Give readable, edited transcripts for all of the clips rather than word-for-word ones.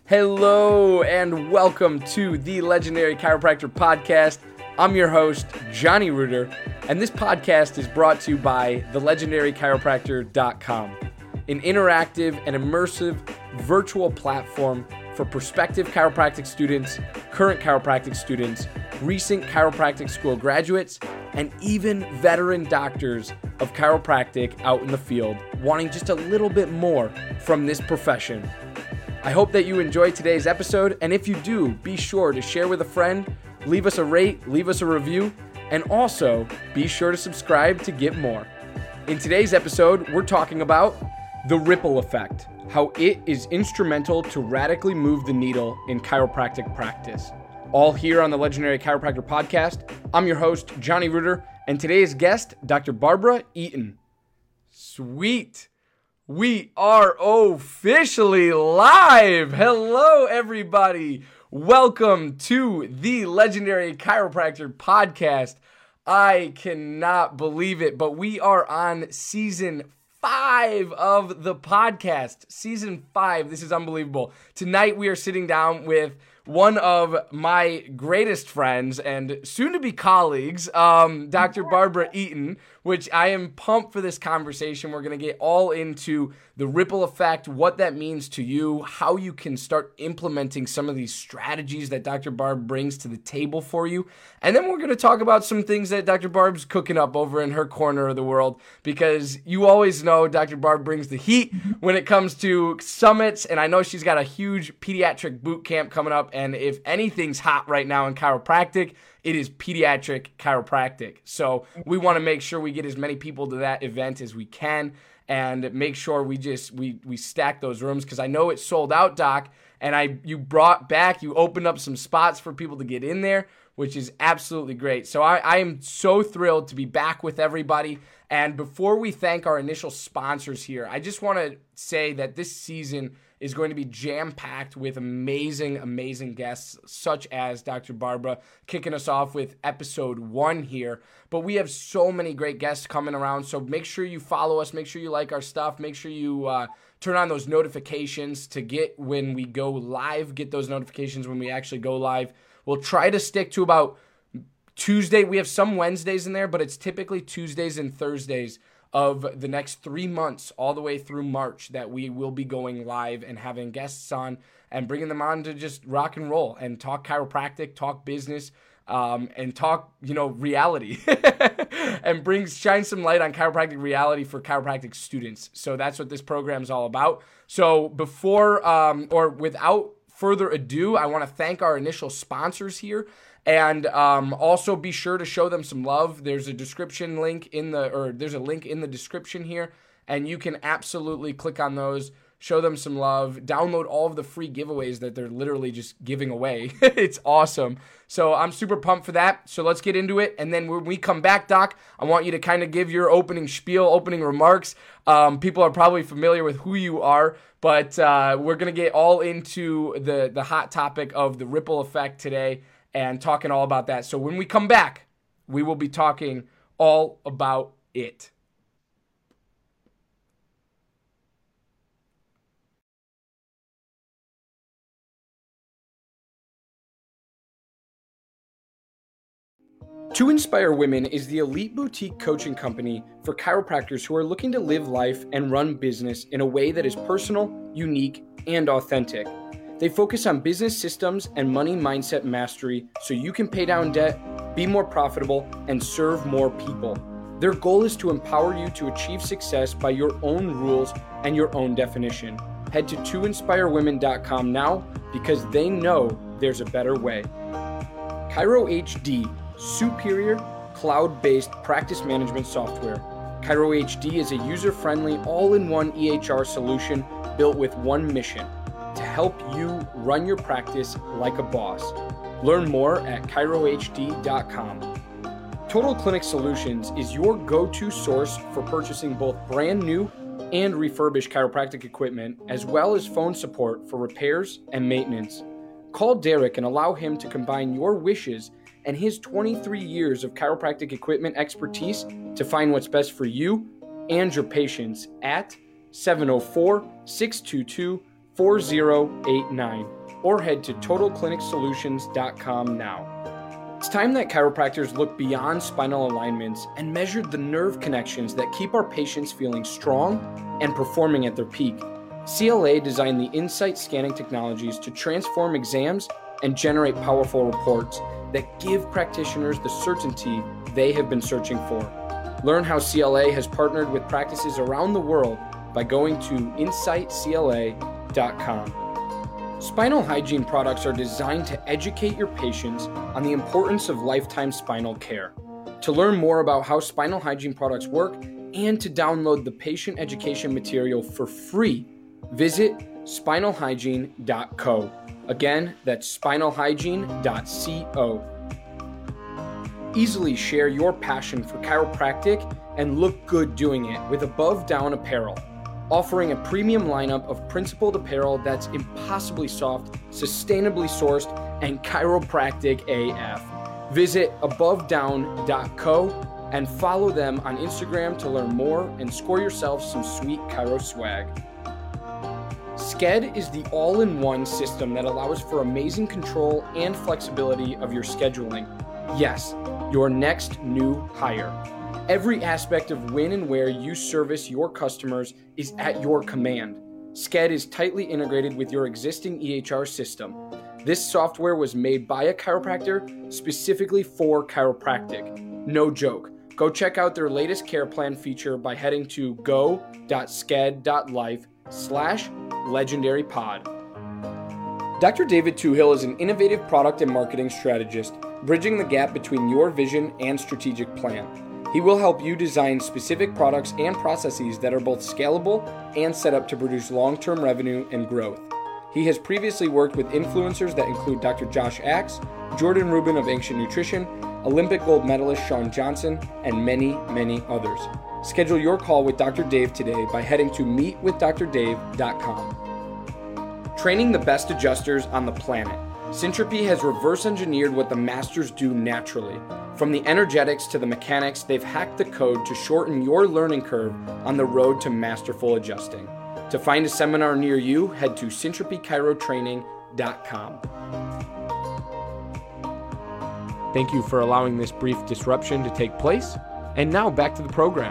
Hello and welcome to the Legendary Chiropractor Podcast. I'm your host, Johnny Reuter, and this podcast is brought to you by thelegendarychiropractor.com, an interactive and immersive virtual platform for prospective chiropractic students, current chiropractic students, recent chiropractic school graduates, and even veteran doctors of chiropractic out in the field wanting just a little bit more from this profession. I hope that you enjoyed today's episode, and if you do, be sure to share with a friend, leave us a rate, leave us a review, and also be sure to subscribe to get more. In today's episode, we're talking about the ripple effect, how it is instrumental to radically move the needle in chiropractic practice. All here on the Legendary Chiropractor Podcast. I'm your host, Johnny Reuter, and today's guest, Dr. Barbara Eaton. Sweet. We are officially live. Hello, everybody. Welcome to the Legendary Chiropractor Podcast. I cannot believe it, but we are on season 5 of the podcast. Season 5. This is unbelievable. Tonight, we are sitting down with one of my greatest friends and soon-to-be colleagues, Dr. Barbara Eaton, which I am pumped for this conversation. We're going to get all into the ripple effect, what that means to you, how you can start implementing some of these strategies that Dr. Barb brings to the table for you. And then we're going to talk about some things that Dr. Barb's cooking up over in her corner of the world, because you always know Dr. Barb brings the heat when it comes to summits, and I know she's got a huge pediatric boot camp coming up, and if anything's hot right now in chiropractic, it is pediatric chiropractic. So we want to make sure we get as many people to that event as we can and make sure we stack those rooms, because I know it's sold out, Doc, and you opened up some spots for people to get in there, which is absolutely great. So I am so thrilled to be back with everybody. And before we thank our initial sponsors here, I just want to say that this season is going to be jam-packed with amazing, amazing guests, such as Dr. Barbara, kicking us off with episode 1 here. But we have so many great guests coming around, so make sure you follow us, make sure you like our stuff, make sure you turn on those notifications to get when we go live, get those notifications when we actually go live. We'll try to stick to about Tuesday. We have some Wednesdays in there, but it's typically Tuesdays and Thursdays of the next 3 months, all the way through March, that we will be going live and having guests on and bringing them on to just rock and roll and talk chiropractic, talk business, and talk, reality and shine some light on chiropractic reality for chiropractic students. So that's what this program is all about. So without further ado, I want to thank our initial sponsors here. And also be sure to show them some love. There's a link in the description here, and you can absolutely click on those, show them some love, download all of the free giveaways that they're literally just giving away. It's awesome. So I'm super pumped for that. So let's get into it. And then when we come back, Doc, I want you to kind of give your opening remarks. People are probably familiar with who you are, but we're going to get all into the hot topic of the ripple effect today, and talking all about that. So when we come back, we will be talking all about it. To Inspire Women is the elite boutique coaching company for chiropractors who are looking to live life and run business in a way that is personal, unique, and authentic. They focus on business systems and money mindset mastery so you can pay down debt, be more profitable, and serve more people. Their goal is to empower you to achieve success by your own rules and your own definition. Head to toinspirewomen.com now, because they know there's a better way. Chiro HD, superior cloud-based practice management software. Chiro HD is a user-friendly, all-in-one EHR solution built with one mission: to help you run your practice like a boss. Learn more at chirohd.com. Total Clinic Solutions is your go-to source for purchasing both brand new and refurbished chiropractic equipment, as well as phone support for repairs and maintenance. Call Derek and allow him to combine your wishes and his 23 years of chiropractic equipment expertise to find what's best for you and your patients at 704-622-4089. or head to totalclinicsolutions.com now. It's time that chiropractors look beyond spinal alignments and measure the nerve connections that keep our patients feeling strong and performing at their peak. CLA designed the Insight scanning technologies to transform exams and generate powerful reports that give practitioners the certainty they have been searching for. Learn how CLA has partnered with practices around the world by going to insightcla.com. Spinal hygiene products are designed to educate your patients on the importance of lifetime spinal care. To learn more about how spinal hygiene products work and to download the patient education material for free, visit spinalhygiene.co. Again, that's spinalhygiene.co. Easily share your passion for chiropractic and look good doing it with Above Down Apparel, offering a premium lineup of principled apparel that's impossibly soft, sustainably sourced, and chiropractic AF. Visit abovedown.co and follow them on Instagram to learn more and score yourself some sweet chiro swag. Sked is the all-in-one system that allows for amazing control and flexibility of your scheduling. Yes, your next new hire. Every aspect of when and where you service your customers is at your command. Sked is tightly integrated with your existing EHR system. This software was made by a chiropractor specifically for chiropractic. No joke. Go check out their latest care plan feature by heading to go.sked.life/legendarypod. Dr. David Toohill is an innovative product and marketing strategist, bridging the gap between your vision and strategic plan. He will help you design specific products and processes that are both scalable and set up to produce long-term revenue and growth. He has previously worked with influencers that include Dr. Josh Axe, Jordan Rubin of Ancient Nutrition, Olympic gold medalist Shawn Johnson, and many, many others. Schedule your call with Dr. Dave today by heading to meetwithdrdave.com. Training the best adjusters on the planet. Syntropy has reverse engineered what the masters do naturally. From the energetics to the mechanics, they've hacked the code to shorten your learning curve on the road to masterful adjusting. To find a seminar near you, head to syntropychirotraining.com. Thank you for allowing this brief disruption to take place. And now back to the program.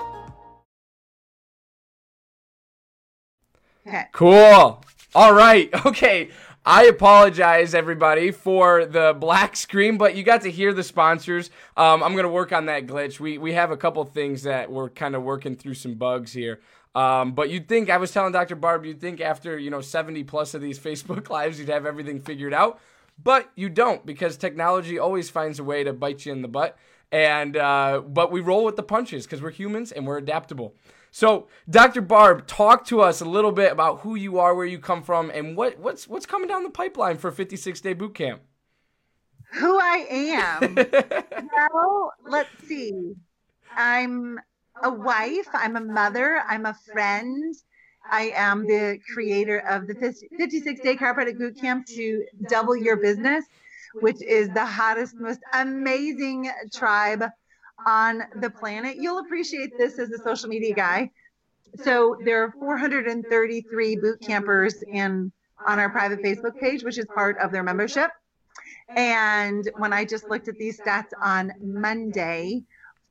Okay. Cool. All right. Okay. I apologize, everybody, for the black screen, but you got to hear the sponsors. I'm going to work on that glitch. We have a couple things that we're kind of working through some bugs here. But you'd think, I was telling Dr. Barb, you'd think after, 70 plus of these Facebook Lives, you'd have everything figured out. But you don't, because technology always finds a way to bite you in the butt. And but we roll with the punches because we're humans and we're adaptable. So, Dr. Barb, talk to us a little bit about who you are, where you come from, and what's coming down the pipeline for 56-day boot camp. Who I am? Well, let's see. I'm a wife. I'm a mother. I'm a friend. I am the creator of the 56-day chiropractic boot camp to double your business, which is the hottest, most amazing tribe on the planet. You'll appreciate this as a social media guy. So there are 433 boot campers on our private Facebook page, which is part of their membership. And when I just looked at these stats on Monday,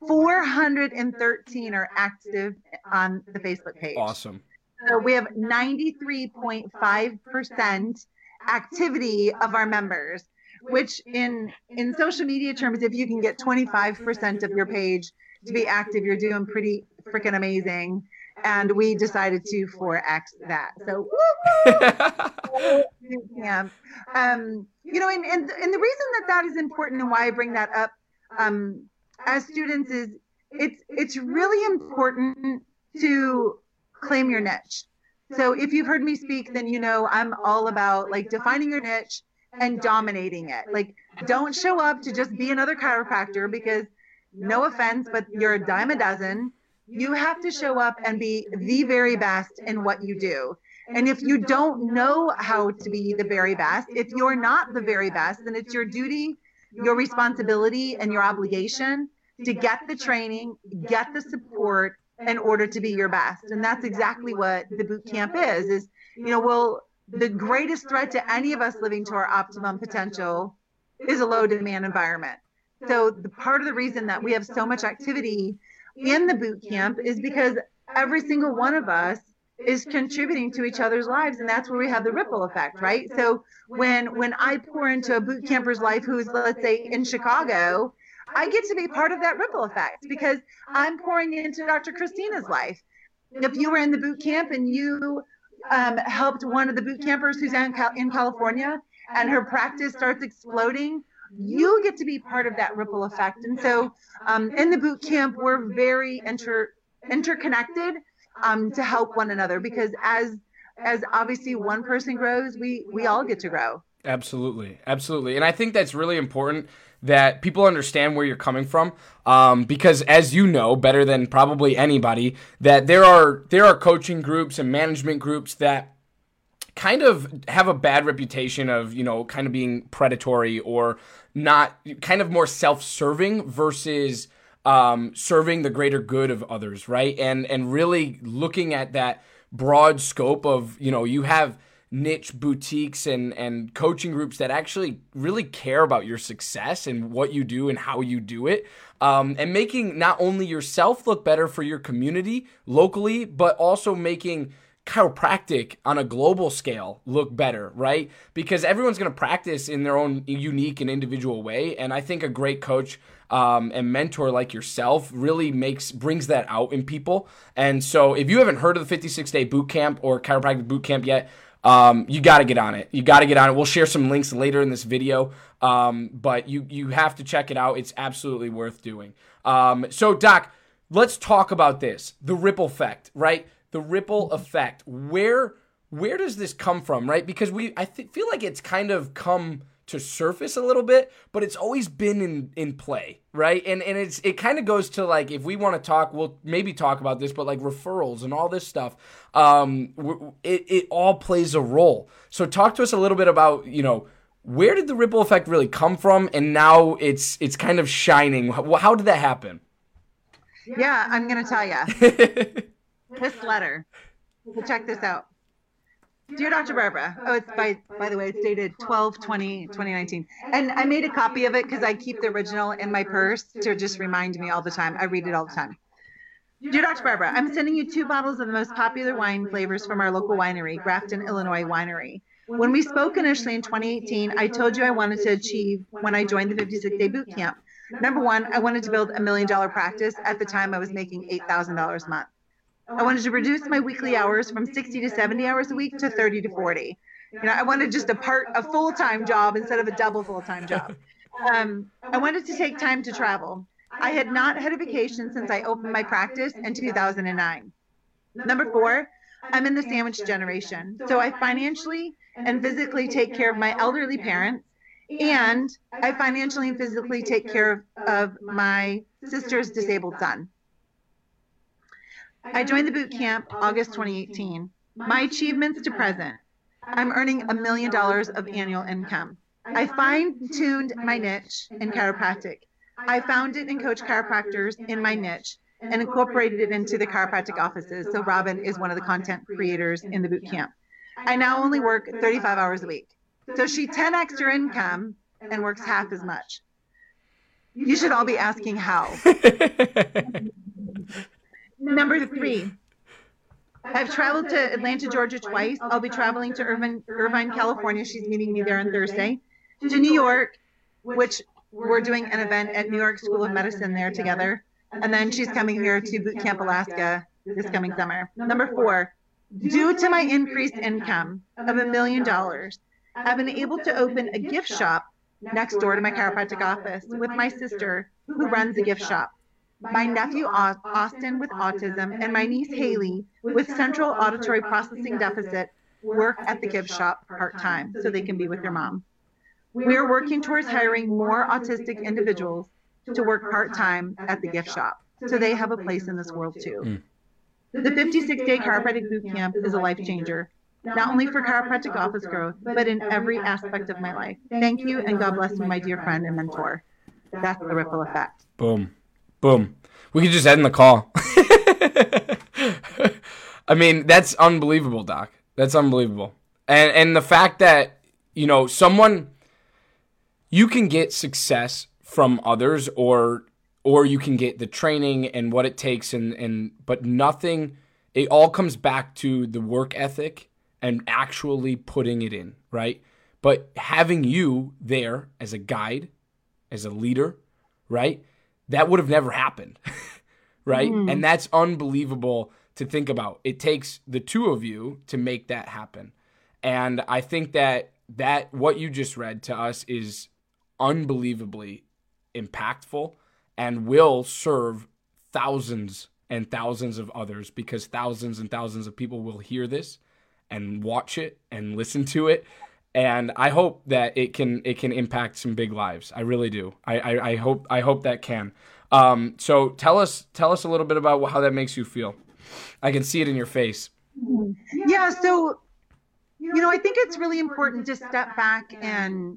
413 are active on the Facebook page. Awesome. So we have 93.5% activity of our members, which in social media terms, if you can get 25% of your page to be active, you're doing pretty freaking amazing. And we decided to 4X that. So, yeah. And the reason that is important and why I bring that up as students is it's really important to claim your niche. So if you've heard me speak, then I'm all about defining your niche and dominating it. Don't show up to just be another chiropractor because, no offense, but you're a dime a dozen. You have to show up and be the very best in what you do. And if you don't know how to be the very best, if you're not the very best, then it's your duty, your responsibility, and your obligation to get the training, get the support in order to be your best. And that's exactly what the boot camp is we'll the greatest threat to any of us living to our optimum potential is a low demand environment. So the part of the reason that we have so much activity in the boot camp is because every single one of us is contributing to each other's lives, and that's where we have the ripple effect, right? So when I pour into a boot camper's life who's, let's say, in Chicago, I get to be part of that ripple effect because I'm pouring into Dr. Christina's life. If you were in the boot camp and you helped one of the boot campers who's in California and her practice starts exploding, you get to be part of that ripple effect. And so in the boot camp, we're very interconnected to help one another, because as obviously one person grows, we all get to grow. Absolutely. And I think that's really important that people understand where you're coming from, because as you know better than probably anybody, that there are coaching groups and management groups that kind of have a bad reputation of, kind of being predatory or not, kind of more self-serving versus serving the greater good of others, right? And really looking at that broad scope of, you have niche boutiques and coaching groups that actually really care about your success and what you do and how you do it, and making not only yourself look better for your community locally, but also making chiropractic on a global scale look better, right? Because everyone's going to practice in their own unique and individual way. And I think a great coach and mentor like yourself really brings that out in people. And so if you haven't heard of the 56-day boot camp or chiropractic boot camp yet, you got to get on it. We'll share some links later in this video, but you have to check it out. It's absolutely worth doing. So Doc, let's talk about this, the ripple effect, right? The ripple effect. Where does this come from, right? Because I feel like it's kind of come to surface a little bit, but it's always been in play, right? And it kind of goes to, like, if we want to talk, we'll maybe talk about this, but like referrals and all this stuff, it all plays a role. So talk to us a little bit about, where did the ripple effect really come from, and now it's kind of shining. How did that happen? Yeah, I'm gonna tell you. This letter. So check this out. Dear Dr. Barbara. Oh, it's by the way, it's dated 12/20/2019. And I made a copy of it because I keep the original in my purse to just remind me all the time. I read it all the time. Dear Dr. Barbara, I'm sending you 2 bottles of the most popular wine flavors from our local winery, Grafton, Illinois Winery. When we spoke initially in 2018, I told you I wanted to achieve when I joined the 56-day boot camp. Number 1, I wanted to build $1 million practice. At the time, I was making $8,000 a month. I wanted to reduce my weekly hours from 60 to 70 hours a week to 30 to 40. I wanted just a full-time job instead of a double full-time job. I wanted to take time to travel. I had not had a vacation since I opened my practice in 2009. Number 4, I'm in the sandwich generation. So I financially and physically take care of my elderly parents, and I financially and physically take care of my sister's disabled son. I joined the boot camp August 2018. My achievements to present: I'm earning $1 million of annual income. I fine-tuned my niche in chiropractic. I founded and coached chiropractors in my niche and incorporated it into the chiropractic offices. So Robin is one of the content creators in the boot camp. I now only work 35 hours a week. So she 10x her income and works half as much. You should all be asking how. Number 3, I've traveled to Atlanta, Georgia twice. I'll be traveling to Irvine, California. She's meeting me there on Thursday. To New York, which we're doing an event at New York School of Medicine there together. And then she's coming here to Boot Camp Alaska this coming summer. Number 4, due to my increased income of $1 million, I've been able to open a gift shop next door to my chiropractic office with my sister, who runs a gift shop. My nephew Austin with autism and my niece Haley with central auditory processing deficit work at the gift shop part-time so they can be with their mom. We are working towards hiring more autistic individuals to work part-time at the gift shop so they have a place in this world too. The 56-day chiropractic boot camp is a life changer, not only for chiropractic office growth, but in every aspect of my life. Thank you, and God bless you, my dear friend and mentor. That's the ripple effect. Boom. Boom. We could just end the call. I mean, that's unbelievable, Doc. That's unbelievable. And the fact that, you know, you can get success from others, or you can get the training and what it takes, but nothing, it all comes back to the work ethic and actually putting it in, right? But having you there as a guide, as a leader, right? That would have never happened, right? And that's unbelievable to think about. It takes the two of you to make that happen. And I think that what you just read to us is unbelievably impactful and will serve thousands and thousands of others, because thousands and thousands of people will hear this and watch it and listen to it. And I hope that it can impact some big lives. I really do. I hope that can. So tell us a little bit about how that makes you feel. I can see it in your face. Yeah. So, you know, I think it's really important to step back and,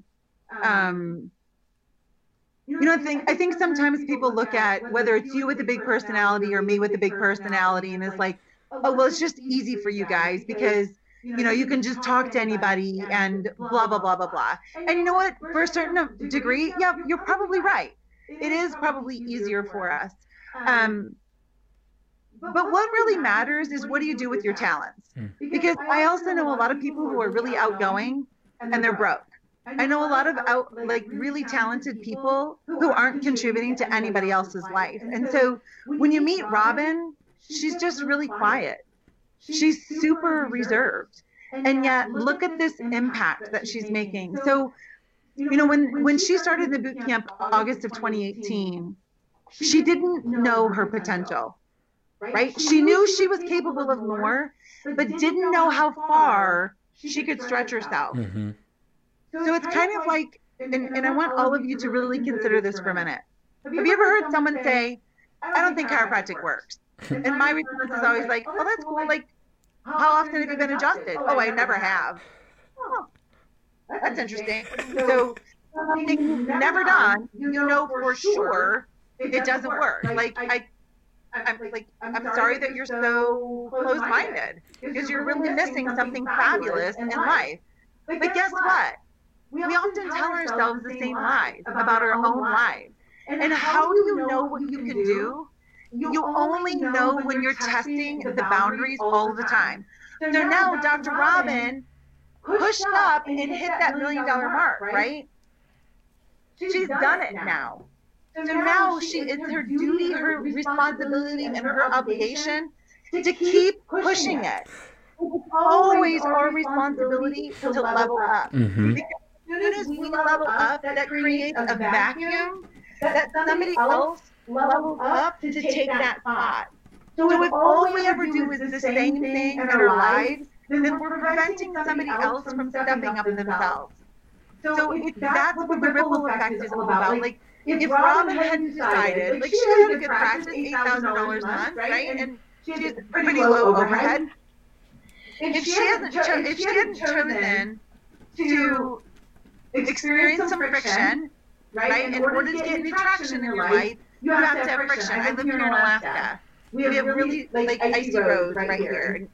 you know, I think sometimes people look at whether it's you with a big personality or me with a big personality, and it's like, oh, well, it's just easy for you guys because, you know, you can just talk to anybody and blah, blah, blah, blah, blah. And you know what? For a certain degree, yeah, you're probably right. It is probably easier for us. But what really matters is, what do you do with your talents? Because I also know a lot of people who are really outgoing and they're broke. I know a lot of really talented people who aren't contributing to anybody else's life. And so when you meet Robin, she's just really quiet. She's super reserved. And yet look at this impact that she's making. So, you know, when she started the boot camp August of 2018, she didn't know her potential, right? She knew she was capable of more, but didn't know how far she could stretch herself. Mm-hmm. So it's kind of like, and I want all of you to really consider this for a minute. Have you ever heard someone say, I don't think chiropractic works? And my response is always like, oh, that's cool. Like, how often have you been adjusted? Oh, I never have. Oh, that's interesting. So something you've never done, you know for sure it doesn't work. Like, I'm sorry that you're so closed-minded, because you're really missing something fabulous in life. But guess what? We often tell ourselves the same lies about our own lives. And how do you know what you can do? You only know when you're testing the boundaries all the time. So now Dr. Robin pushed up and hit that $1 million mark, right? She's done it now. So now it's her duty, her responsibility, and her obligation to keep pushing it. It's always our responsibility to level up. Mm-hmm. Because as soon as we level up, that creates a vacuum that somebody else levels up to take that spot. So if all we ever do is the same thing in our lives, then we're preventing somebody else from stepping up themselves. So that's what the ripple effect is all about. Like, if Robin hadn't decided, like, she had a good practice, $8,000 a month, right? And she's pretty low overhead. If she hadn't chosen to experience some friction, right? In order to get new traction in your life, you have to have friction. I live here in Alaska. We have really icy roads right here.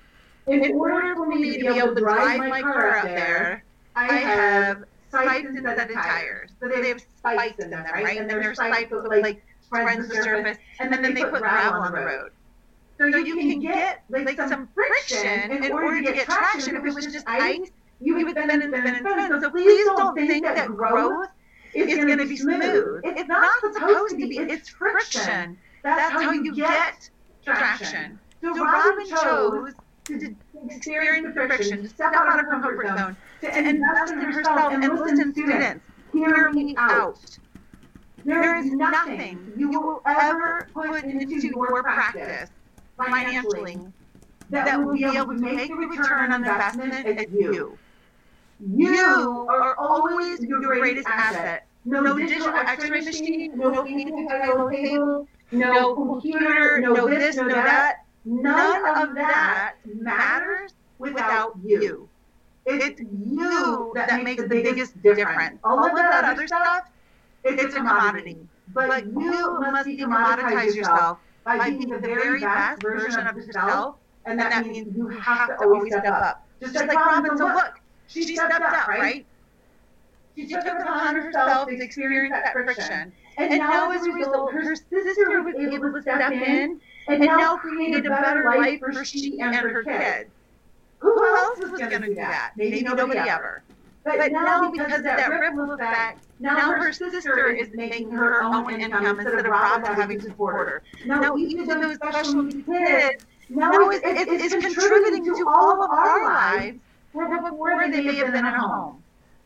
In order for me to be able to drive my car up there, I have side synthetic tires. So they have spikes in them, right? And then there's spikes that spreads the surface, and then they put gravel on the road. So you can get some friction in order to get traction. If it was just ice, you would spin and spin and spin. So please don't think that growth is going to be smooth. It's not supposed to be. It's friction. That's how you get traction. So Robin chose to experience the friction, to step out of her comfort zone, to invest in herself. And listen, students, hear me out. There is nothing you will ever put into your practice financially that will be able to make the return on investment as you. You are always your greatest asset. No digital x-ray machine, no physical table, no computer, no this, no that. None of that matters without you. It's you that makes the biggest difference. All of that other stuff, it's a commodity. But you must decommoditize yourself by being the very best version of yourself, and that means you have to always step up. just like Robin. So look, she stepped up, right? She took it upon herself to experience that friction. And now as a result, her sister was able to step in and now create a better life for she and her kids. Who else was going to do that? Maybe nobody ever. But now, because of that ripple effect, now her sister is making her own income instead of Robin having to support her. Now, each of those special needs kids now is contributing to all of our lives where they may have been at home.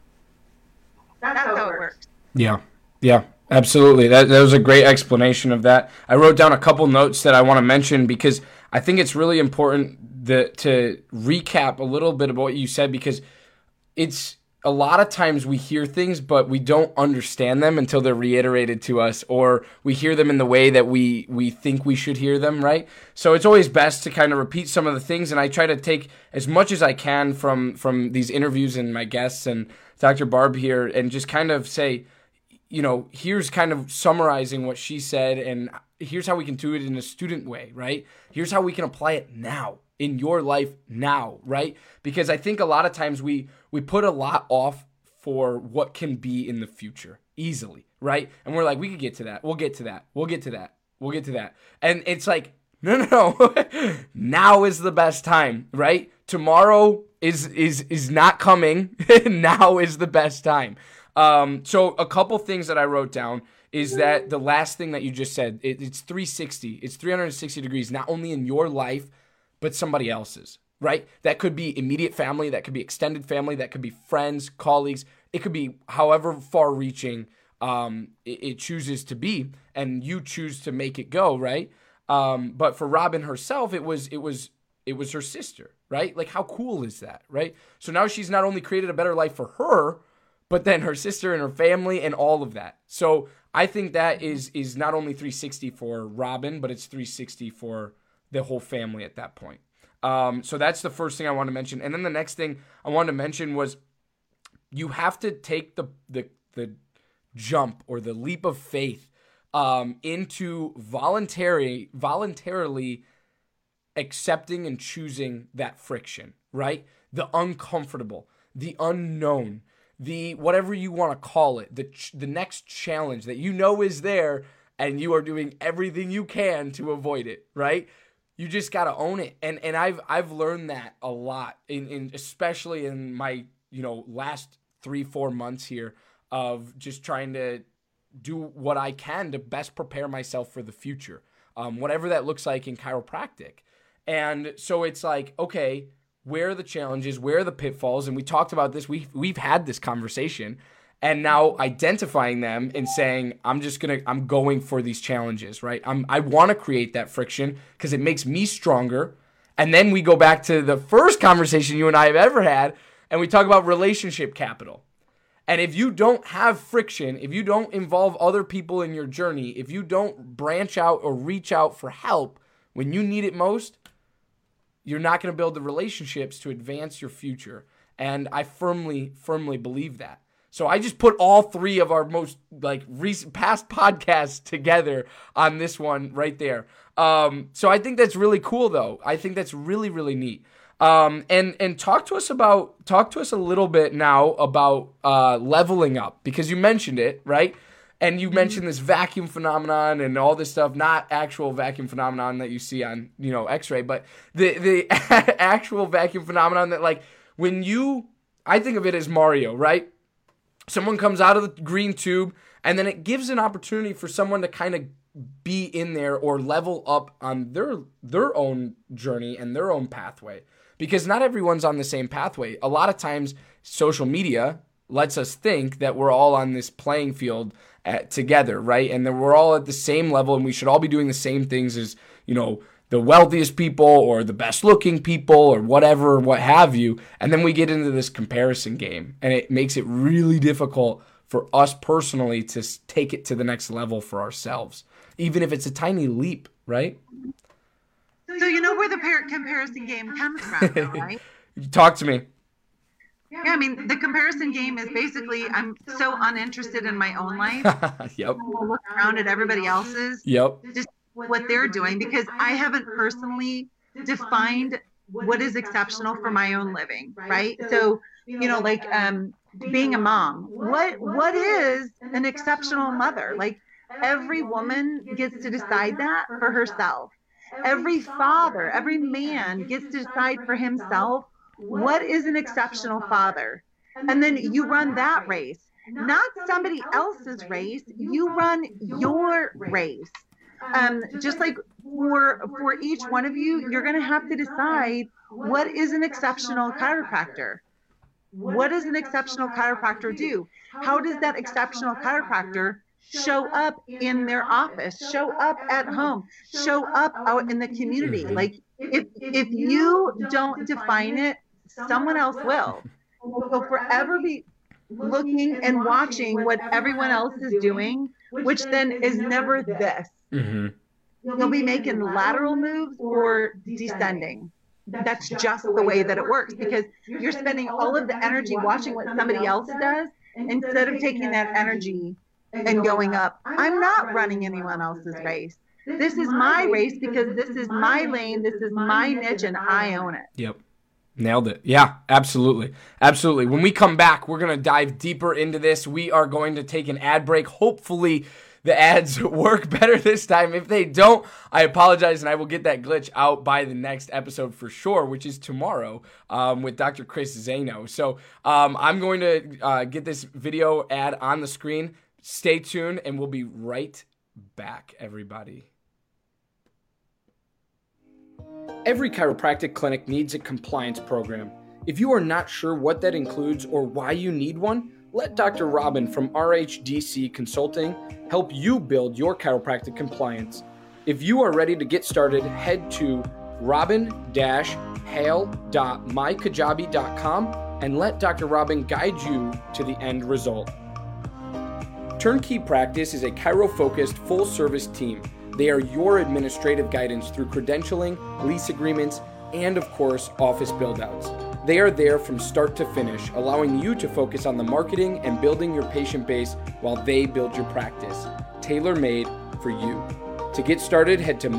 That's how it works. Yeah, absolutely. That was a great explanation of that. I wrote down a couple notes that I want to mention because I think it's really important to recap a little bit about what you said, because it's a lot of times we hear things, but we don't understand them until they're reiterated to us, or we hear them in the way that we think we should hear them, right? So it's always best to kind of repeat some of the things, and I try to take as much as I can from these interviews and my guests and Dr. Barb here, and just kind of say, here's kind of summarizing what she said, and here's how we can do it in a student way, right? Here's how we can apply it now, in your life now, right? Because I think a lot of times we put a lot off for what can be in the future easily, right? And we're like, we could get to that. We'll get to that. We'll get to that. We'll get to that. And it's like, no. Now is the best time, right? Tomorrow is not coming. Now is the best time. So a couple things that I wrote down is that the last thing that you just said, it's 360. It's 360 degrees, not only in your life, but somebody else's, right? That could be immediate family, that could be extended family, that could be friends, colleagues. It could be however far-reaching it chooses to be, and you choose to make it go, right? But for Robin herself, it was her sister, right? Like, how cool is that, right? So now she's not only created a better life for her, but then her sister and her family and all of that. So I think that is not only 360 for Robin, but it's 360 for the whole family at that point. So that's the first thing I want to mention. And then the next thing I wanted to mention was you have to take the jump or the leap of faith into voluntarily accepting and choosing that friction, right? The uncomfortable, the unknown, the whatever you want to call it, the next challenge that is there, and you are doing everything you can to avoid it, right? You just got to own it. And I've learned that a lot, in especially in my last 3-4 months here of just trying to do what I can to best prepare myself for the future, whatever that looks like in chiropractic. And so it's like, okay, where are the challenges? Where are the pitfalls? And we talked about this. We've had this conversation, and now identifying them and saying, I'm going for these challenges, right? I want to create that friction because it makes me stronger. And then we go back to the first conversation you and I have ever had, and we talk about relationship capital. And if you don't have friction, if you don't involve other people in your journey, if you don't branch out or reach out for help when you need it most, you're not going to build the relationships to advance your future. And I firmly, firmly believe that. So I just put all three of our most recent past podcasts together on this one right there. So I think that's really cool, though. I think that's really, really neat. And talk to us a little bit now about leveling up, because you mentioned it, right? And you mentioned this vacuum phenomenon and all this stuff, not actual vacuum phenomenon that you see on, X-ray, but the actual vacuum phenomenon that I think of it as Mario, right? Someone comes out of the green tube, and then it gives an opportunity for someone to kind of be in there or level up on their own journey and their own pathway. Because not everyone's on the same pathway. A lot of times, social media lets us think that we're all on this playing field together, right? And that we're all at the same level, and we should all be doing the same things as, the wealthiest people or the best looking people or whatever, what have you. And then we get into this comparison game, and it makes it really difficult for us personally to take it to the next level for ourselves, even if it's a tiny leap, right? So you know where the comparison game comes from, though, right? Talk to me. Yeah, I mean, the comparison game is basically, I'm so uninterested in my own life. Yep. I look around at everybody else's. Yep. Just what they're doing, because I haven't personally defined what is exceptional for my own living, right? So, like being a mom, what is an exceptional mother? Like every woman gets to decide that for herself. Every father, every man gets to decide for himself what is an exceptional father. And then you run that race, not somebody else's race. You run your race. Just like for each one of you, you're going to have to decide what is an exceptional chiropractor. What does an exceptional chiropractor do? How does that exceptional chiropractor show up in their office, show up at home, show up out in the community? Like if you don't define it, someone else will. We'll forever be looking and watching what everyone else is doing, which then is never this. Mm-hmm. You'll be making lateral moves or descending. That's just the way that it works, because you're spending all of the energy watching what somebody else does instead of taking that energy and going up. I'm not running anyone else's race. This is my race because this is my lane, this is my niche, and I own it. Yep. Nailed it. Yeah, absolutely. Absolutely. When we come back, we're going to dive deeper into this. We are going to take an ad break. Hopefully the ads work better this time. If they don't, I apologize, and I will get that glitch out by the next episode for sure, which is tomorrow with Dr. Chris Zaino. So I'm going to get this video ad on the screen. Stay tuned, and we'll be right back, everybody. Every chiropractic clinic needs a compliance program. If you are not sure what that includes or why you need one, let Dr. Robin from RHDC Consulting help you build your chiropractic compliance. If you are ready to get started, head to robin-hale.mykajabi.com and let Dr. Robin guide you to the end result. Turnkey Practice is a chiro-focused full-service team. They are your administrative guidance through credentialing, lease agreements, and of course, office build-outs. They are there from start to finish, allowing you to focus on the marketing and building your patient base while they build your practice. Tailor-made for you. To get started, head to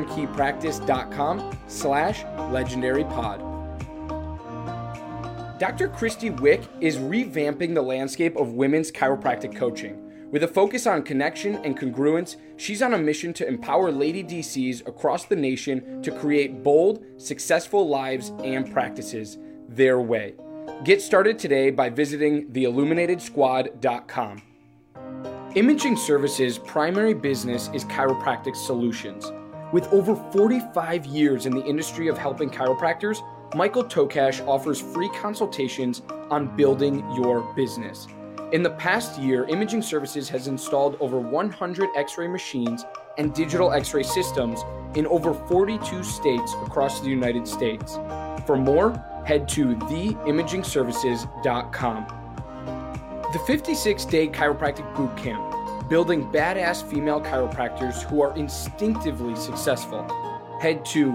myturnkeypractice.com/legendarypod. Dr. Christy Wick is revamping the landscape of women's chiropractic coaching. With a focus on connection and congruence, she's on a mission to empower lady DCs across the nation to create bold, successful lives and practices their way. Get started today by visiting theilluminatedsquad.com. Imaging Services' primary business is chiropractic solutions. With over 45 years in the industry of helping chiropractors, Michael Tokash offers free consultations on building your business. In the past year, Imaging Services has installed over 100 X-ray machines and digital X-ray systems in over 42 states across the United States. For more, head to theimagingservices.com. The 56-day chiropractic boot camp, building badass female chiropractors who are instinctively successful. Head to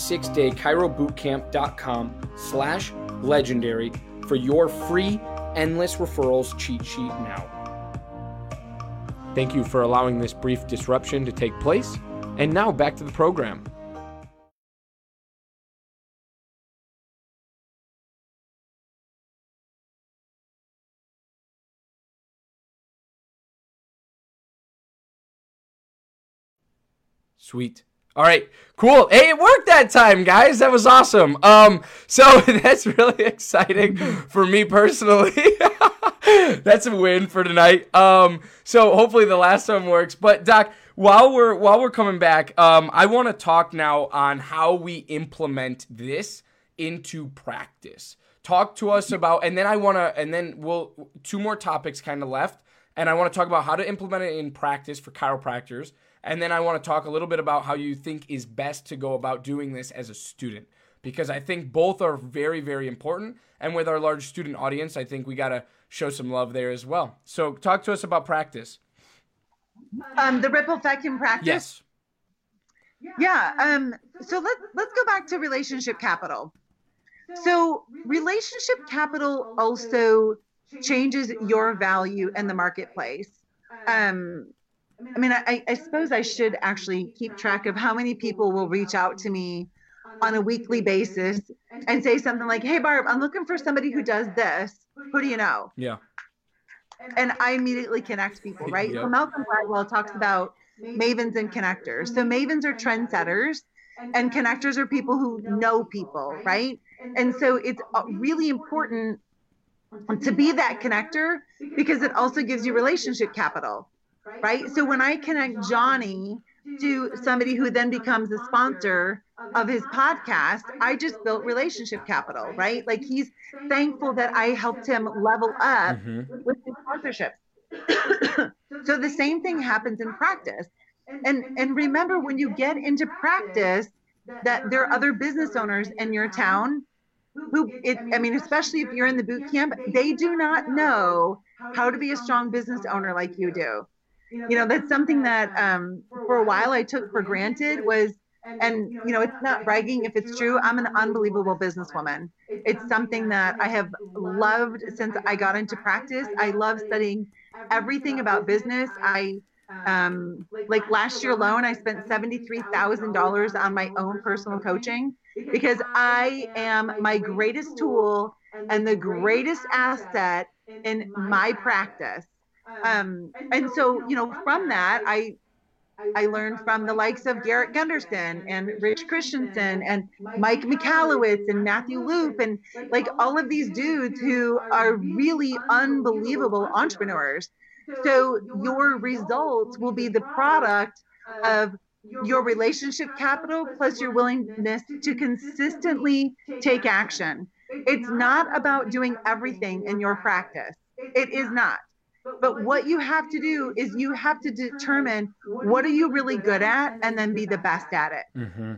56daychirobootcamp.com/legendary for your free Endless Referrals cheat sheet now. Thank you for allowing this brief disruption to take place. And now back to the program. Sweet. All right, cool. Hey, it worked that time, guys. That was awesome. So that's really exciting for me personally. That's a win for tonight. So hopefully the last one works. But Doc, while we're coming back, I want to talk now on how we implement this into practice. Talk to us about, and then we'll two more topics kind of left, and I want to talk about how to implement it in practice for chiropractors. And then I want to talk a little bit about how you think is best to go about doing this as a student, because I think both are very, very important. And with our large student audience, I think we got to show some love there as well. So talk to us about practice. The ripple effect in practice. Yes. Yeah. So let's go back to relationship capital. So relationship capital also changes your value in the marketplace. I mean, I suppose I should actually keep track of how many people will reach out to me on a weekly basis and say something like, hey, Barb, I'm looking for somebody who does this. Who do you know? Yeah. And I immediately connect people, right? Yep. So Malcolm Gladwell talks about mavens and connectors. So mavens are trendsetters and connectors are people who know people, right? And so it's really important to be that connector because it also gives you relationship capital, right? So when I connect Johnny to somebody who then becomes a sponsor of his podcast, I just built relationship capital, right? Like he's thankful that I helped him level up with his sponsorship. So the same thing happens in practice. And remember, when you get into practice, that there are other business owners in your town especially if you're in the boot camp, they do not know how to be a strong business owner like you do. You know, that's something that for a while I took for granted was, and you know, it's not bragging if it's true, I'm an unbelievable businesswoman. It's something that I have loved since I got into practice. I love studying everything about business. Like last year alone, I spent $73,000 on my own personal coaching because I am my greatest tool and the greatest asset in my practice. And so, you know, from that, I learned from the likes of Garrett Gunderson and Rich Christensen and Mike Michalowicz and Matthew Loop and like all of these dudes who are really unbelievable entrepreneurs. So your results will be the product of your relationship capital plus your willingness to consistently take action. It's not about doing everything in your practice. It is not. But what you have to do is you have to determine what are you really good at and then be the best at it.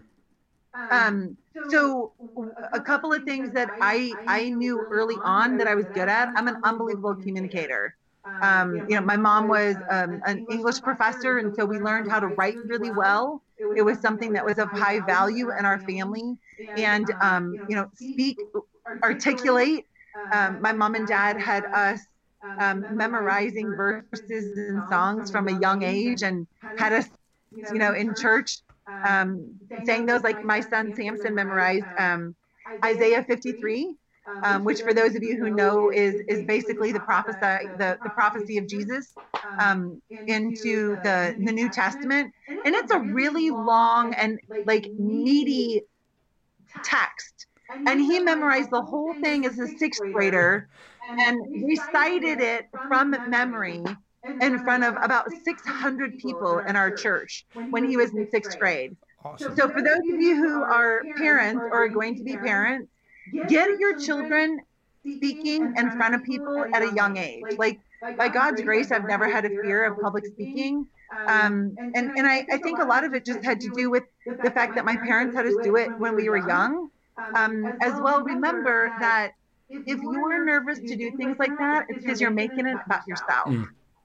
So a couple of things that I knew early on that I was good at, I'm an unbelievable communicator. You know, my mom was an English professor, and so we learned how to write really well. It was something that was of high value in our family. And, you know, speak, articulate. My mom and dad had us memorizing verses and songs from a young age and had us, you know, in church saying those. Like my son Samson memorized Isaiah 53. Which for those of you who know is basically the prophecy of Jesus into the New Testament. And it's a really long and like meaty text. And he memorized the whole thing as a sixth grader and recited it from memory in front of about 600 people in our church when he was in sixth grade. Awesome. So for those of you who are parents or are going to be parents, get your children speaking in front of people at a young age. Like by God's grace, I've never had a fear of public speaking. And I think a lot of it just had to do with the fact that my parents had us do it when we were young. As well, remember that if you're nervous to do things like that, it's because you're making it about yourself.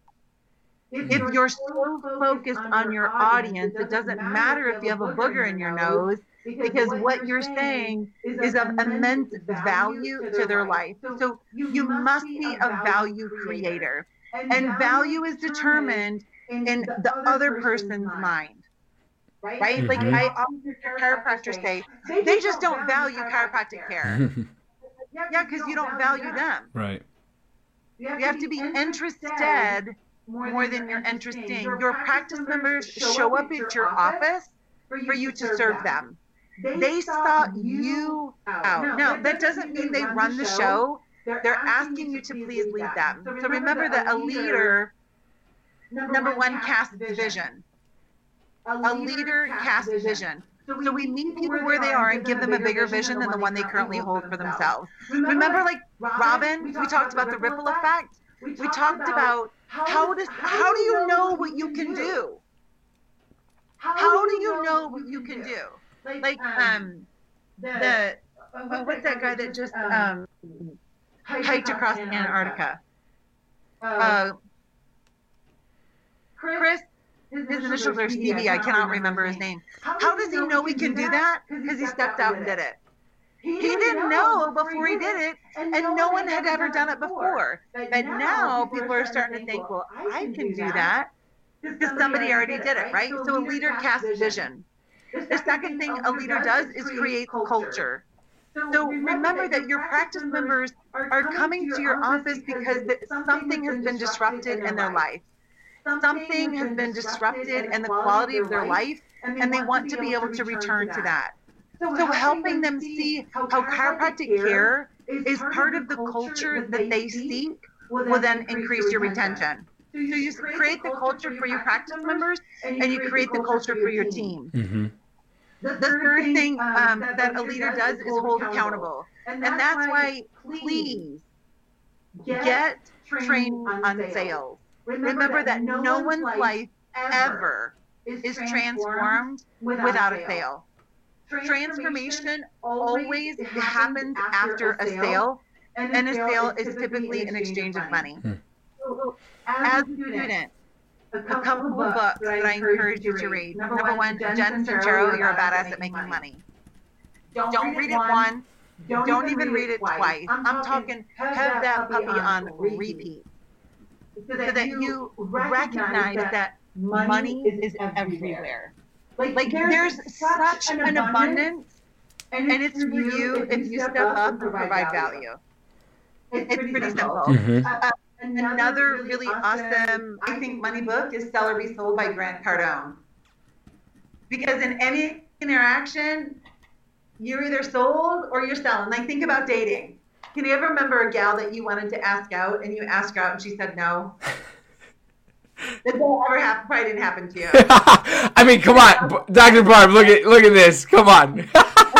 If you're so focused on your audience, it doesn't matter if you have a booger in your nose, because what you're saying is of immense value to their life. So you must be a value creator. And value is determined in the other person's mind, right? Like I often hear chiropractors say, they just don't value chiropractic care. Yeah, because you don't value them. Right. You have to be interested more than you're interesting. Your practice members show up at your office for you to serve them. They sought you out. Now, that doesn't mean they run the show. They're asking you to please lead them. So remember that a leader, number one, casts vision. A leader casts vision. So we meet people where they are and give them a bigger vision than the one they currently hold for themselves. Remember, like Robin, we talked about the ripple effect. We talked about how do you know what you can do? How do you know what you can do? Like what's that guy that just hiked across Antarctica? Chris, his initials are Stevie. I cannot remember his name. How does he know he can do that? Because he stepped out and did it. He didn't know before he did it, and no one had ever done it before. But now people are starting to think, well, I can do that because somebody already did it, right? So a leader casts vision. The second thing a leader does is create culture. So remember that your practice members are coming to your office because something has been disrupted in their life. Something has been disrupted in the quality of their life, and they want to be able to return to that. So helping them see how chiropractic care is part of the culture that they seek will then increase your retention. So you create the culture for your practice members, and you create the culture for your team. Mm-hmm. The third thing that a leader does is hold accountable. And that's why, please, get training on sales. Remember that no one's life ever is transformed without a sale. Transformation always happens after a sale, and a sale is typically an exchange of money. As a student, a couple of books that I encourage you to read. Number one, Jen Sincero, You're a Badass at Making Money. Don't read it once. Don't even read it twice. I'm talking, have that puppy on repeat. So that you recognize that money is everywhere. Like there's such an abundance, and it's for you if you step up and provide value. It's pretty simple. Mm-hmm. Another really awesome, I think, money book is Sell or Be Sold by Grant Cardone. Because in any interaction, you're either sold or you're selling. Like, think about dating. Can you ever remember a gal that you wanted to ask out, and you asked her out and she said no? That ever happened? Probably didn't happen to you. I mean, come on, Dr. Barb, look at this. Come on.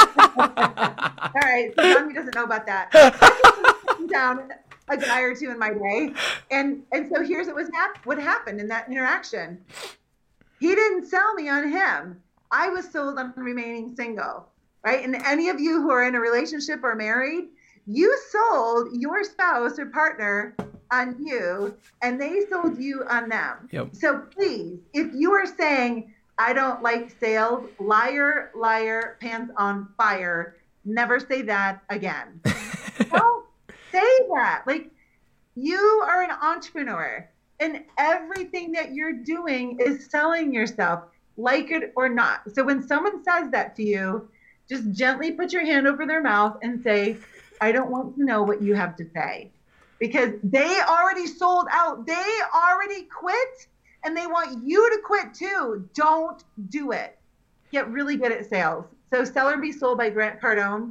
All right, so Mommy doesn't know about that. I down a guy or two in my day, and so here's what happened in that interaction. He didn't sell me on him. I was sold on remaining single, right? And any of you who are in a relationship or married, you sold your spouse or partner on you, and they sold you on them. Yep. So please, if you are saying, I don't like sales, liar, liar, pants on fire, never say that again. Don't say that. Like, you are an entrepreneur, and everything that you're doing is selling yourself, like it or not. So when someone says that to you, just gently put your hand over their mouth and say, I don't want to know what you have to say, because they already sold out. They already quit, and they want you to quit too. Don't do it. Get really good at sales. So Sell or Be Sold by Grant Cardone,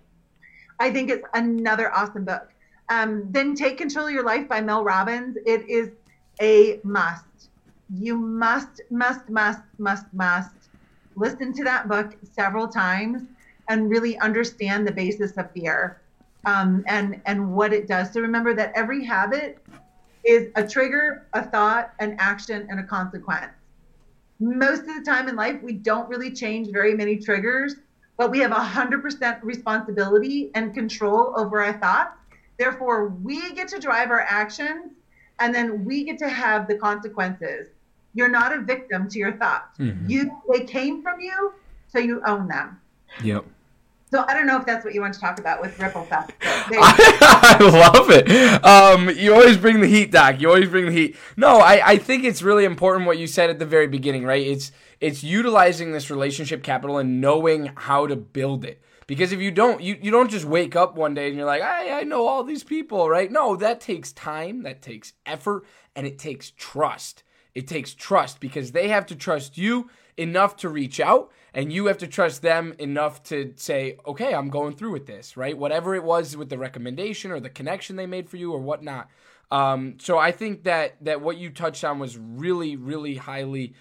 I think it's another awesome book. Then Take Control of Your Life by Mel Robbins. It is a must. You must listen to that book several times and really understand the basis of fear, and what it does. So remember that every habit is a trigger, a thought, an action, and a consequence. Most of the time in life, we don't really change very many triggers, but we have 100% responsibility and control over our thoughts. Therefore, we get to drive our actions, and then we get to have the consequences. You're not a victim to your thoughts. Mm-hmm. They came from you, so you own them. Yep. So I don't know if that's what you want to talk about with Ripple Effect. I love it. You always bring the heat, Doc. You always bring the heat. No, I think it's really important what you said at the very beginning, right? It's utilizing this relationship capital and knowing how to build it. Because if you don't, you don't just wake up one day and you're like, I know all these people, right? No, that takes time, that takes effort, and it takes trust. It takes trust because they have to trust you enough to reach out, and you have to trust them enough to say, okay, I'm going through with this, right? Whatever it was with the recommendation or the connection they made for you or whatnot. So I think that what you touched on was really, really highly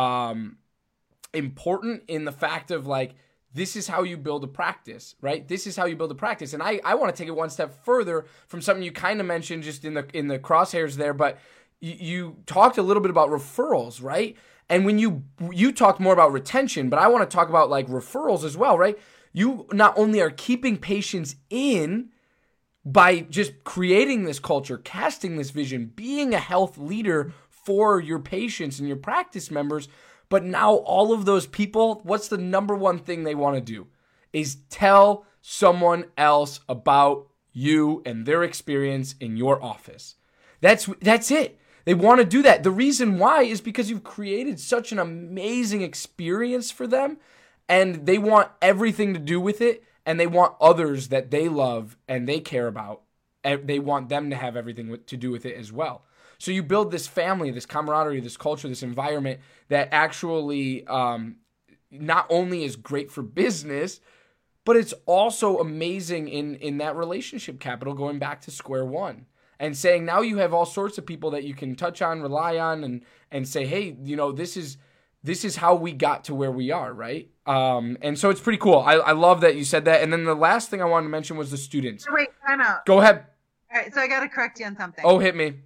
important in the fact of, like, this is how you build a practice, right? This is how you build a practice. And I want to take it one step further from something you kind of mentioned just in the crosshairs there, but you talked a little bit about referrals, right? And when you talked more about retention, but I want to talk about, like, referrals as well, right? You not only are keeping patients in by just creating this culture, casting this vision, being a health leader for your patients and your practice members, but now all of those people, what's the number one thing they want to do is tell someone else about you and their experience in your office. That's it. They want to do that. The reason why is because you've created such an amazing experience for them, and they want everything to do with it, and they want others that they love and they care about, and they want them to have everything to do with it as well. So you build this family, this camaraderie, this culture, this environment that actually not only is great for business, but it's also amazing in that relationship capital, going back to square one and saying now you have all sorts of people that you can touch on, rely on, and say, hey, you know, this is how we got to where we are, right? And so it's pretty cool. I love that you said that. And then the last thing I wanted to mention was the students. Wait, time out. Go ahead. All right, so I got to correct you on something. Oh, hit me.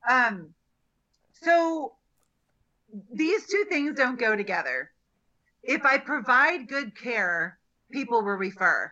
So these two things don't go together. If I provide good care, people will refer.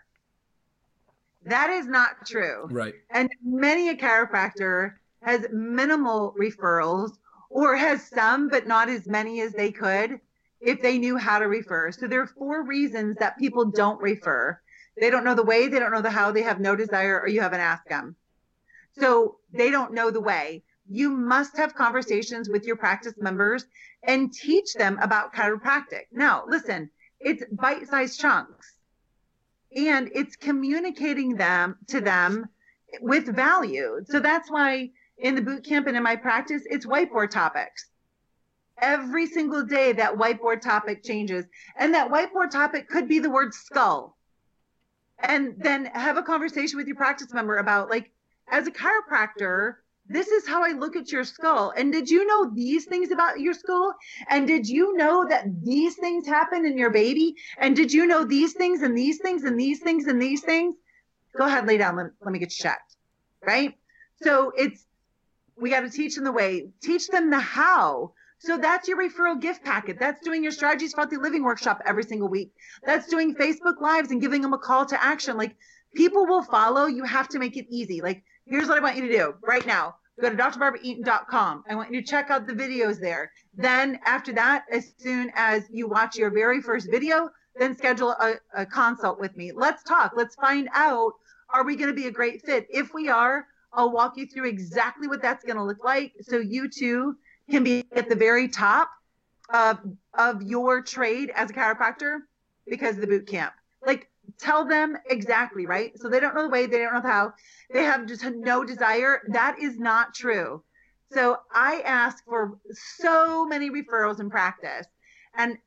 That is not true. Right. And many a chiropractor has minimal referrals or has some, but not as many as they could if they knew how to refer. So there are 4 reasons that people don't refer. They don't know the way, they don't know the how, they have no desire, or you haven't asked them. So they don't know the way. You must have conversations with your practice members and teach them about chiropractic. Now, listen, it's bite-sized chunks and it's communicating to them with value. So that's why in the boot camp and in my practice, it's whiteboard topics. Every single day that whiteboard topic changes, and that whiteboard topic could be the word skull. And then have a conversation with your practice member about, like, as a chiropractor, this is how I look at your skull. And did you know these things about your skull? And did you know that these things happen in your baby? And did you know these things and these things and these things and these things? Go ahead, lay down. Let me get you checked. Right? So we got to teach them the way, teach them the how. So that's your referral gift packet. That's doing your Strategies for Healthy Living workshop every single week. That's doing Facebook Lives and giving them a call to action. Like, people will follow. You have to make it easy. Like, here's what I want you to do right now. Go to drbarbaraeaton.com. I want you to check out the videos there. Then after that, as soon as you watch your very first video, then schedule a consult with me. Let's talk. Let's find out, are we going to be a great fit? If we are, I'll walk you through exactly what that's going to look like, so you too can be at the very top of your trade as a chiropractor because of the boot camp. Like, tell them exactly, right? So they don't know the way, they don't know the how, they have just no desire. That is not true. So I ask for so many referrals in practice. And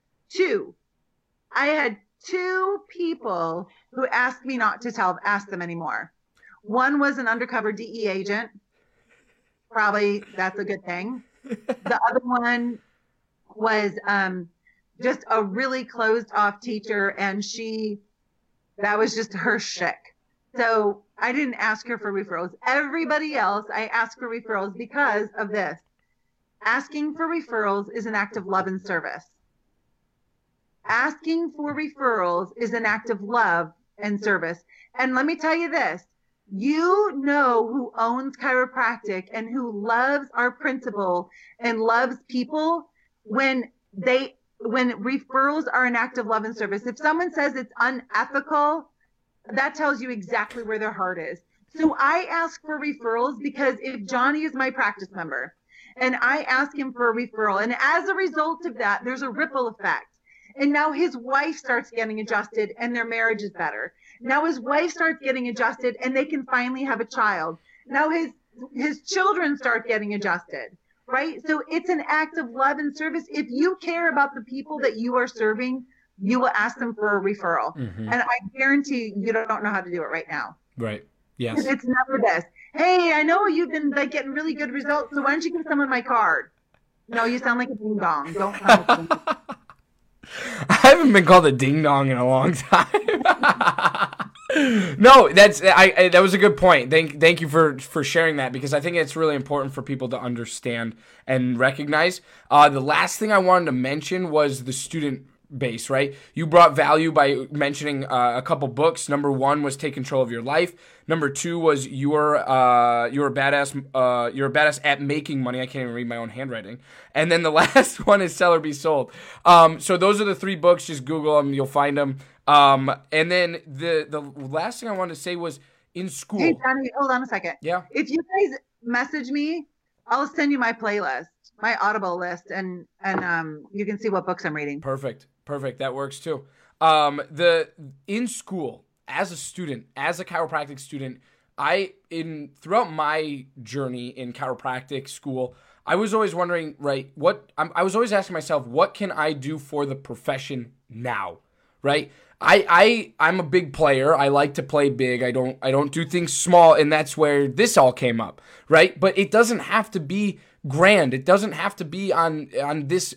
I had 2 people who asked me not to ask them anymore. One was an undercover DE agent. Probably that's a good thing. The other one was just a really closed off teacher, and that was just her shtick. So I didn't ask her for referrals. Everybody else, I asked for referrals because of this. Asking for referrals is an act of love and service. Asking for referrals is an act of love and service. And let me tell you this, you know who owns chiropractic and who loves our principle and loves people when referrals are an act of love and service. If someone says it's unethical, that tells you exactly where their heart is. So I ask for referrals because if Johnny is my practice member and I ask him for a referral, and as a result of that, there's a ripple effect. And now his wife starts getting adjusted and their marriage is better. Now his wife starts getting adjusted and they can finally have a child. Now his children start getting adjusted, right? So it's an act of love and service. If you care about the people that you are serving, you will ask them for a referral. Mm-hmm. And I guarantee you don't know how to do it right now. Right. Yes. It's never this. Hey, I know you've been getting really good results, so why don't you give someone my card? No, you sound like a ding dong. Don't sound like a ding dong. I haven't been called a ding dong in a long time. No, that was a good point. Thank you for sharing that, because I think it's really important for people to understand and recognize. The last thing I wanted to mention was the student base, right? You brought value by mentioning a couple books. Number 1 was Take Control of Your Life. Number 2 was you're a badass at making money. I can't even read my own handwriting. And then the last one is Sell or Be Sold. So those are the 3 books. Just Google them, you'll find them. And then the last thing I wanted to say was in school. Hey, Johnny, hold on a second. Yeah. If you guys message me, I'll send you my playlist, my Audible list, and you can see what books I'm reading. Perfect. That works too. In school, as a student, as a chiropractic student, throughout my journey in chiropractic school, I was always wondering, right, I was always asking myself, what can I do for the profession now, right? I'm a big player. I like to play big. I don't do things small, and that's where this all came up, right? But it doesn't have to be grand. It doesn't have to be on this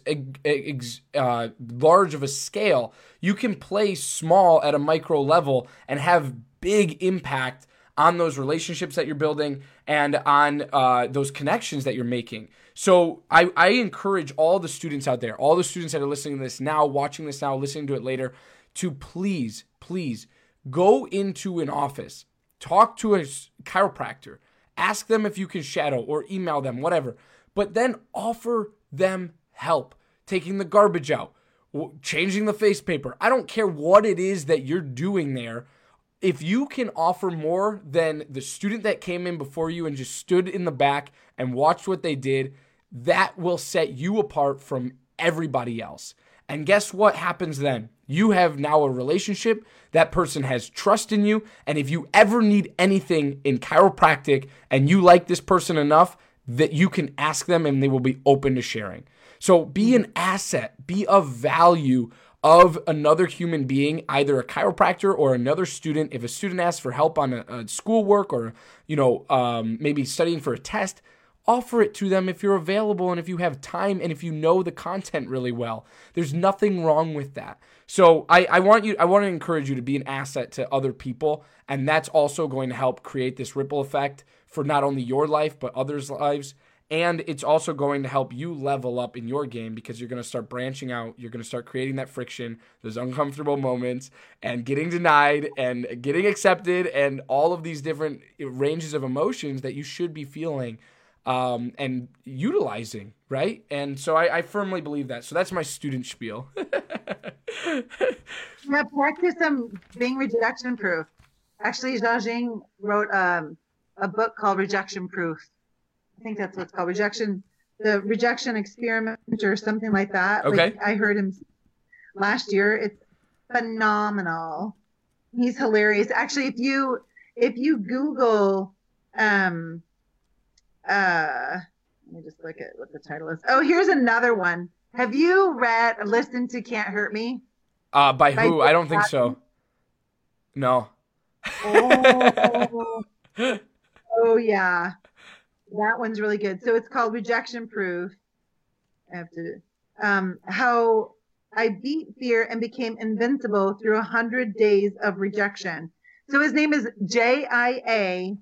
large of a scale. You can play small at a micro level and have big impact on those relationships that you're building and on those connections that you're making. So I encourage all the students out there, all the students that are listening to this now, watching this now, listening to it later, to please go into an office, talk to a chiropractor, ask them if you can shadow or email them, whatever, but then offer them help, taking the garbage out, changing the face paper. I don't care what it is that you're doing there. If you can offer more than the student that came in before you and just stood in the back and watched what they did, that will set you apart from everybody else. And guess what happens then? You have now a relationship. That person has trust in you. And if you ever need anything in chiropractic and you like this person enough, that you can ask them and they will be open to sharing. So be an asset, be of value of another human being, either a chiropractor or another student. If a student asks for help on a schoolwork or, maybe studying for a test, offer it to them if you're available and if you have time and if you know the content really well. There's nothing wrong with that. So I want to encourage you to be an asset to other people, and that's also going to help create this ripple effect for not only your life but others' lives. And it's also going to help you level up in your game because you're going to start branching out. You're going to start creating that friction, those uncomfortable moments, and getting denied and getting accepted and all of these different ranges of emotions that you should be feeling and utilizing, right? And so I firmly believe that. So that's my student spiel. Yeah, practice being rejection proof. Actually, Zhang wrote a book called Rejection Proof. I think that's what it's called, the rejection experiment or something like that. Okay. Like, I heard him last year. It's phenomenal. He's hilarious. Actually, if you Google, let me just look at what the title is. Oh, here's another one. Have you listened to Can't Hurt Me? By who? I don't think so. No. Oh yeah. That one's really good. So it's called Rejection Proof. I have to, how I beat fear and became invincible through 100 days of rejection. So his name is Jiang.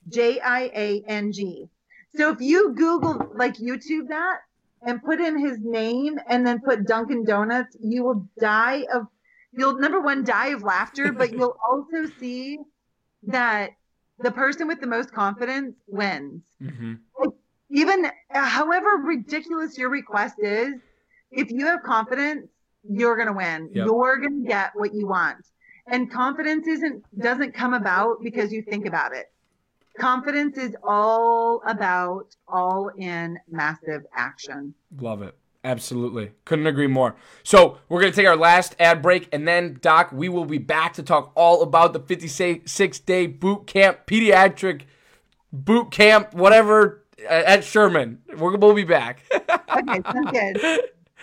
So if you Google, like YouTube that and put in his name and then put Dunkin' Donuts, you will number one, die of laughter, but you'll also see that the person with the most confidence wins. Mm-hmm. Like, even however ridiculous your request is, if you have confidence, you're going to win. Yep. You're going to get what you want. And confidence doesn't come about because you think about it. Confidence is all about all in massive action. Love it. Absolutely. Couldn't agree more. So we're going to take our last ad break, and then, Doc, we will be back to talk all about the 56-day boot camp, pediatric boot camp, whatever, at Sherman. We'll be back. Okay, sounds good.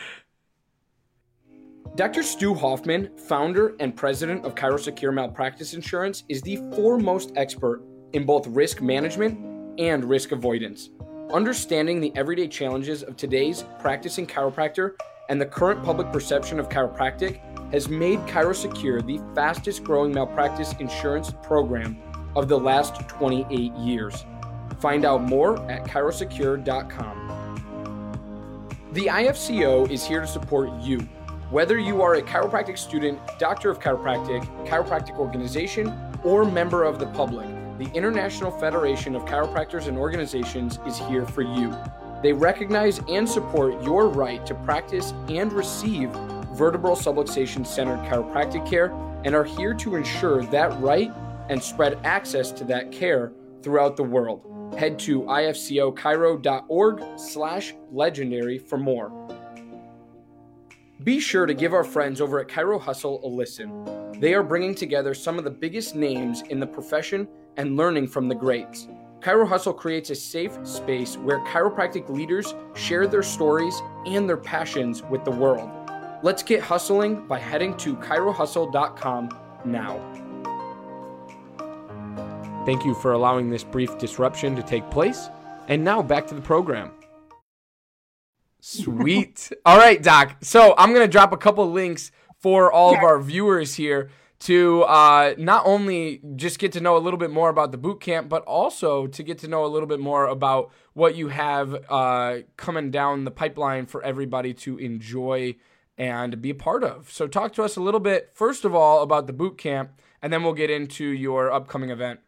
Dr. Stu Hoffman, founder and president of ChiroSecure Malpractice Insurance, is the foremost expert in both risk management and risk avoidance. Understanding the everyday challenges of today's practicing chiropractor and the current public perception of chiropractic has made ChiroSecure the fastest growing malpractice insurance program of the last 28 years. Find out more at chirosecure.com. The IFCO is here to support you. Whether you are a chiropractic student, doctor of chiropractic organization, or member of the public, the International Federation of Chiropractors and Organizations is here for you. They recognize and support your right to practice and receive vertebral subluxation-centered chiropractic care and are here to ensure that right and spread access to that care throughout the world. Head to ifcochiro.org/legendary for more. Be sure to give our friends over at Chiro Hustle a listen. They are bringing together some of the biggest names in the profession and learning from the greats. Chiro Hustle creates a safe space where chiropractic leaders share their stories and their passions with the world. Let's get hustling by heading to chirohustle.com now. Thank you for allowing this brief disruption to take place. And now back to the program. Sweet. All right, Doc. So I'm going to drop a couple links for all of our viewers here to not only just get to know a little bit more about the boot camp, but also to get to know a little bit more about what you have coming down the pipeline for everybody to enjoy and be a part of. So talk to us a little bit, first of all, about the boot camp, and then we'll get into your upcoming event.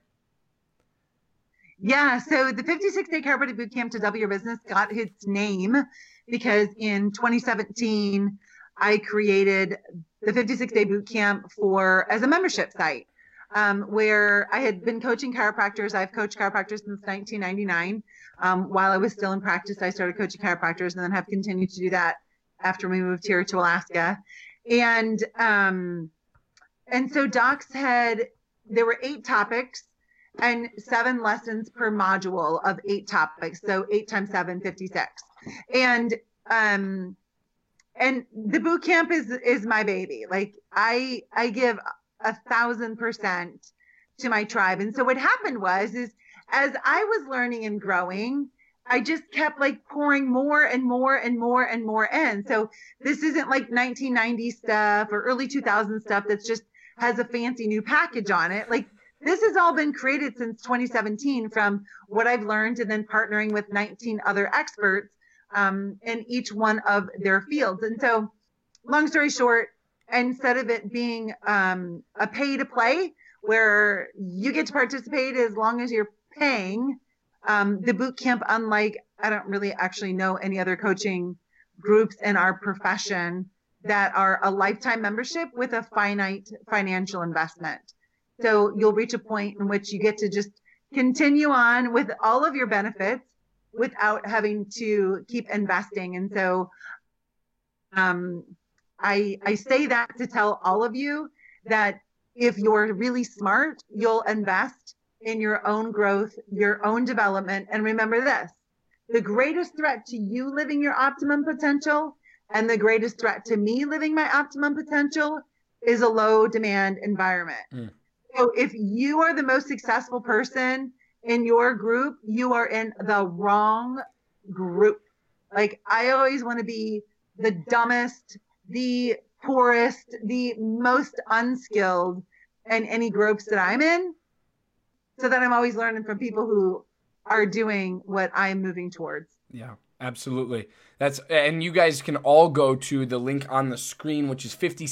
Yeah, so the 56-day chiropractic boot camp to double your business got its name because in 2017, I created the 56-day boot camp as a membership site where I had been coaching chiropractors. I've coached chiropractors since 1999. While I was still in practice, I started coaching chiropractors and then have continued to do that after we moved here to Alaska. And so docs there were 8 topics and 7 lessons per module of 8 topics. So 8 times 7, 56. And the boot camp is my baby. Like I give 1,000% to my tribe. And so what happened is as I was learning and growing, I just kept like pouring more and more and more and more in. So this isn't like 1990 stuff or early 2000 stuff that's just has a fancy new package on it. Like this has all been created since 2017 from what I've learned and then partnering with 19 other experts in each one of their fields. And so long story short, instead of it being a pay to play where you get to participate as long as you're paying, the boot camp, unlike, I don't really actually know any other coaching groups in our profession that are a lifetime membership with a finite financial investment. So you'll reach a point in which you get to just continue on with all of your benefits without having to keep investing. And so I say that to tell all of you that if you're really smart, you'll invest in your own growth, your own development. And remember this, the greatest threat to you living your optimum potential and the greatest threat to me living my optimum potential is a low demand environment. So if you are the most successful person in your group, you are in the wrong group. Like I always want to be the dumbest, the poorest, the most unskilled in any groups that I'm in, so that I'm always learning from people who are doing what I'm moving towards. Yeah, absolutely. And you guys can all go to the link on the screen, which is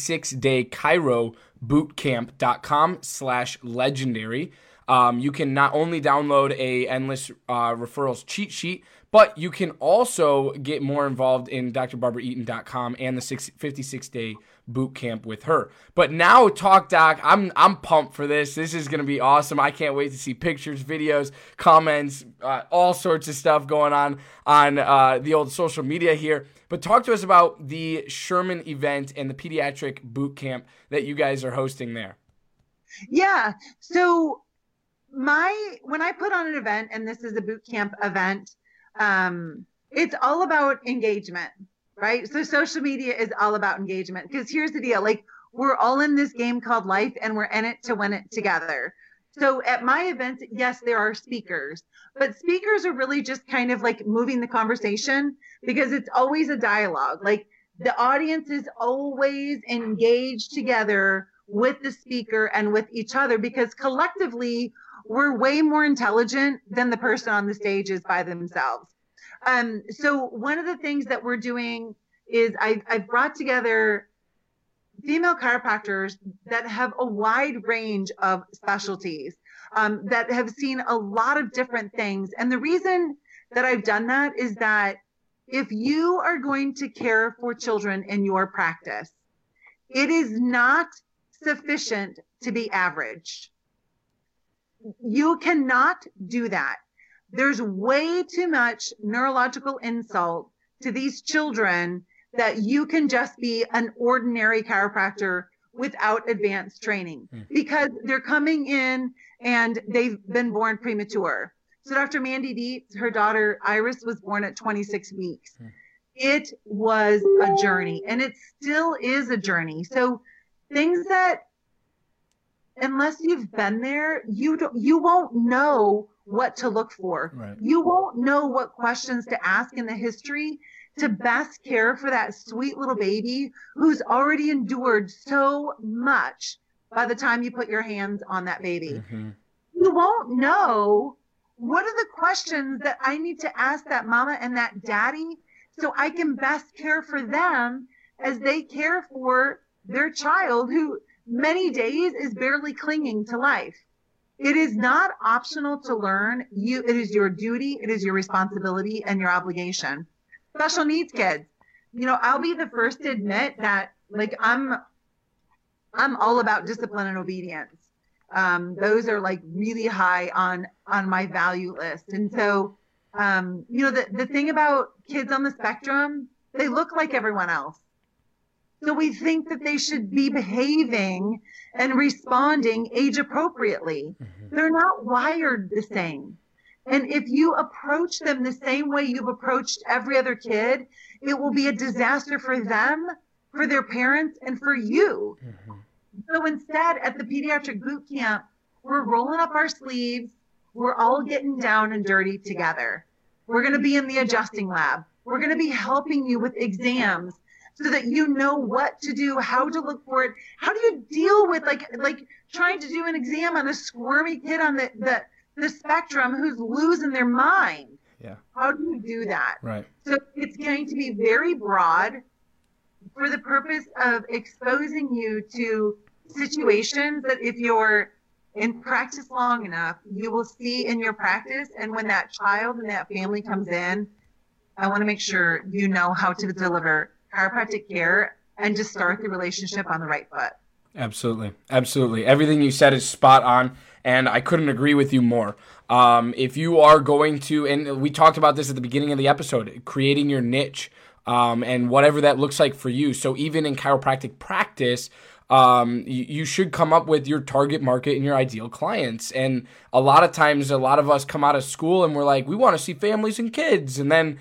56daychirobootcamp.com/legendary. You can not only download a Endless Referrals cheat sheet, but you can also get more involved in drbarbaraeaton.com and the 56-day boot camp with her. But now talk, Doc. I'm pumped for this. This is going to be awesome. I can't wait to see pictures, videos, comments, all sorts of stuff going on the old social media here. But talk to us about the Sherman event and the pediatric boot camp that you guys are hosting there. Yeah. So when I put on an event, and this is a boot camp event, it's all about engagement, right? So social media is all about engagement because here's the deal. Like we're all in this game called life and we're in it to win it together. So at my events, yes, there are speakers, but speakers are really just kind of like moving the conversation because it's always a dialogue. Like the audience is always engaged together with the speaker and with each other because collectively we're way more intelligent than the person on the stage is by themselves. So one of the things that we're doing is I've brought together female chiropractors that have a wide range of specialties, that have seen a lot of different things. And the reason that I've done that is that if you are going to care for children in your practice, it is not sufficient to be average. You cannot do that. There's way too much neurological insult to these children that you can just be an ordinary chiropractor without advanced training because they're coming in and they've been born premature. So Dr. Mandy Dietz, her daughter Iris was born at 26 weeks. It was a journey, and it still is a journey. So things that, unless you've been there, you won't know what to look for. Right. You won't know what questions to ask in the history to best care for that sweet little baby who's already endured so much by the time you put your hands on that baby. You won't know what are the questions that I need to ask that mama and that daddy so I can best care for them as they care for their child who many days is barely clinging to life. It is not optional to learn. It is your duty, it is your responsibility and your obligation. Special needs kids. I'll be the first to admit that I'm all about discipline and obedience. Those are really high on my value list. And so the thing about kids on the spectrum, they look like everyone else. So we think that they should be behaving and responding age appropriately. They're not wired the same. And if you approach them the same way you've approached every other kid, it will be a disaster for them, for their parents, and for you. So instead, at the pediatric boot camp, we're rolling up our sleeves. We're all getting down and dirty together. We're going to be in the adjusting lab. We're going to be helping you with exams so that you know what to do, how to look for it. How do you deal with like trying to do an exam on a squirmy kid on the spectrum who's losing their mind? Yeah. How do you do that? Right. So it's going to be very broad for the purpose of exposing you to situations that if you're in practice long enough, you will see in your practice. And when that child and that family comes in, I want to make sure you know how to deliver chiropractic care and just start the relationship on the right foot. Absolutely. Absolutely. Everything you said is spot on, and I couldn't agree with you more. If you are going to, and we talked about this at the beginning of the episode, creating your niche and whatever that looks like for you. So even in chiropractic practice, you should come up with your target market and your ideal clients. And a lot of times, a lot of us come out of school and we're like, we want to see families and kids. And then,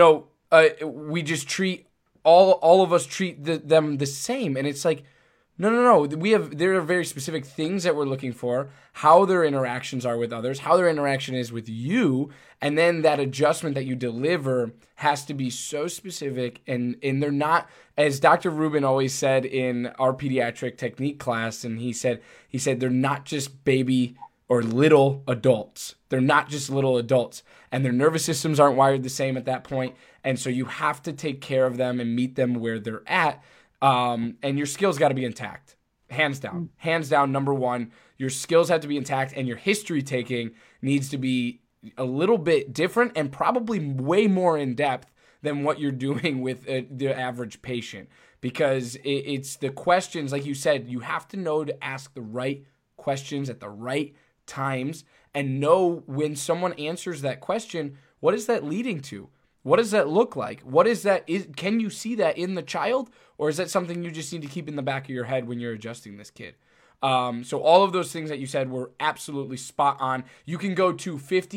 we just treat all of us treat them the same. And it's like, no. There are very specific things that we're looking for, how their interactions are with others, how their interaction is with you. And then that adjustment that you deliver has to be so specific. And they're not, as Dr. Rubin always said in our pediatric technique class, and he said, they're not just baby or little adults. They're not just little adults. And their nervous systems aren't wired the same at that point. And so you have to take care of them and meet them where they're at. And your skills got to be intact. Hands down, number one. Your skills have to be intact, and your history taking needs to be a little bit different and probably way more in depth than what you're doing with the average patient. Because it's the questions, like you said, you have to know to ask the right questions at the right times and know when someone answers that question, what is that leading to? What does that look like? What is that? Can you see that in the child? Or is that something you just need to keep in the back of your head when you're adjusting this kid? So all of those things that you said were absolutely spot on. You can go to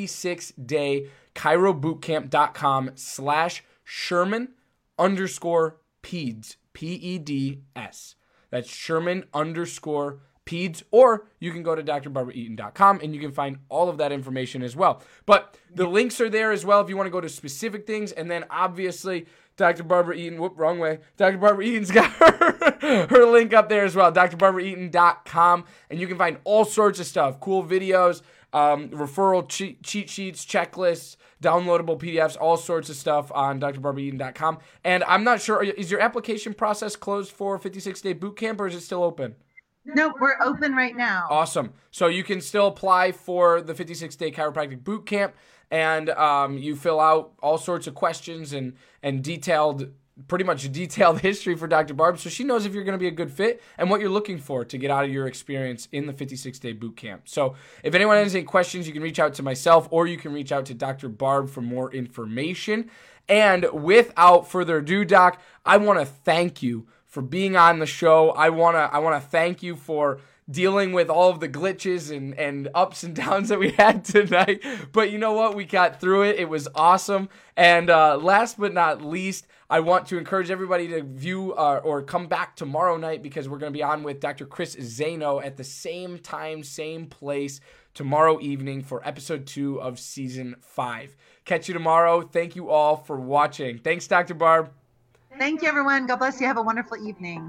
56daychirobootcamp.com/Sherman_peds, PEDS. That's Sherman_peds, or you can go to drbarbaraeaton.com and you can find all of that information as well. But the links are there as well if you want to go to specific things. And then obviously Dr. Barbara Eaton, wrong way. Dr. Barbara Eaton's got her link up there as well, drbarbaraeaton.com. And you can find all sorts of stuff, cool videos, referral cheat sheets, checklists, downloadable PDFs, all sorts of stuff on drbarbaraeaton.com. And I'm not sure, is your application process closed for 56-day boot camp, or is it still open? No, we're open right now. Awesome. So you can still apply for the 56-day chiropractic boot camp, and you fill out all sorts of questions and detailed pretty much a detailed history for Dr. Barb, so she knows if you're going to be a good fit and what you're looking for to get out of your experience in the 56-day boot camp. So if anyone has any questions, you can reach out to myself or you can reach out to Dr. Barb for more information. And without further ado, Doc, I want to thank you for being on the show. I want to thank you for dealing with all of the glitches and ups and downs that we had tonight. But you know what? We got through it. It was awesome. And last but not least, I want to encourage everybody to view or come back tomorrow night, because we're going to be on with Dr. Chris Zaino at the same time, same place tomorrow evening for episode 2 of season 5. Catch you tomorrow. Thank you all for watching. Thanks, Dr. Barb. Thank you, everyone. God bless you. Have a wonderful evening.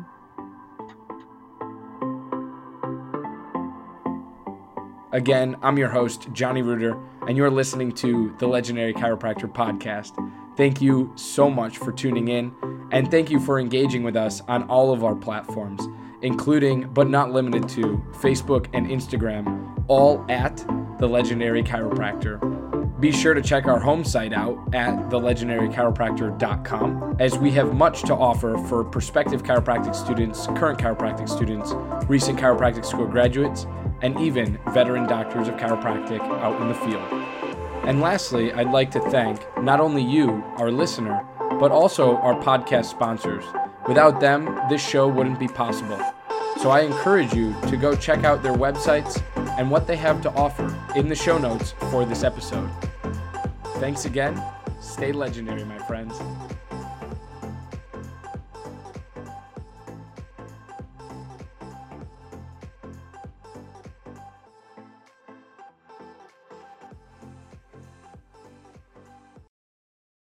Again, I'm your host, Johnny Reuter, and you're listening to the Legendary Chiropractor Podcast. Thank you so much for tuning in, and thank you for engaging with us on all of our platforms, including, but not limited to, Facebook and Instagram, all at The Legendary Chiropractor. Be sure to check our home site out at thelegendarychiropractor.com, as we have much to offer for prospective chiropractic students, current chiropractic students, recent chiropractic school graduates, and even veteran doctors of chiropractic out in the field. And lastly, I'd like to thank not only you, our listener, but also our podcast sponsors. Without them, this show wouldn't be possible. So I encourage you to go check out their websites and what they have to offer in the show notes for this episode. Thanks again. Stay legendary, my friends.